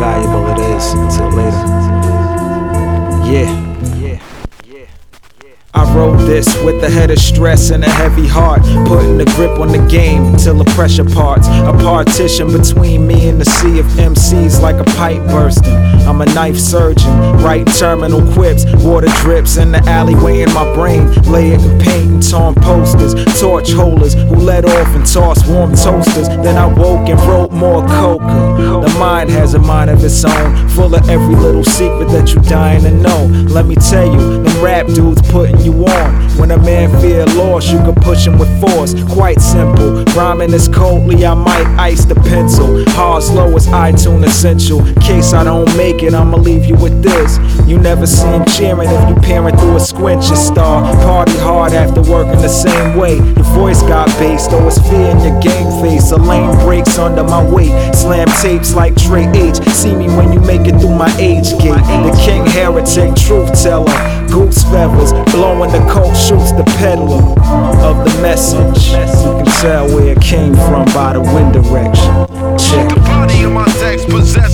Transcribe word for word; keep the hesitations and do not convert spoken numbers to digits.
valuable it is until later. Yeah. I wrote this with a head of stress and a heavy heart, putting the grip on the game till the pressure parts. A partition between me and the sea of M Cs like a pipe bursting. I'm a knife surgeon, writing terminal quips. Water drips in the alleyway in my brain, layered in paint and torn posters. Torch holders who let off and tossed warm toasters. Then I woke and wrote more coca. The mind has a mind of its own, full of every little secret that you dying to know. Let me tell you, them rap dudes putting you on. When a man feel lost, you can push him with force. Quite simple, rhyming is coldly, I might ice the pencil. Hard slow as iTunes essential. In case I don't make it, I'ma leave you with this. You never see him cheering if you peering through a squinch and star. Party hard after working the same way. Your voice got bass, though it's fear in your game face. A lane breaks under my weight. Slam tapes like Trey H. See me when you make it through my age gate. The king heretic, truth teller. Goose feathers, blowing the coat, shoots the peddler of the message. You can tell where it came from by the wind direction. Check the body of my text possessed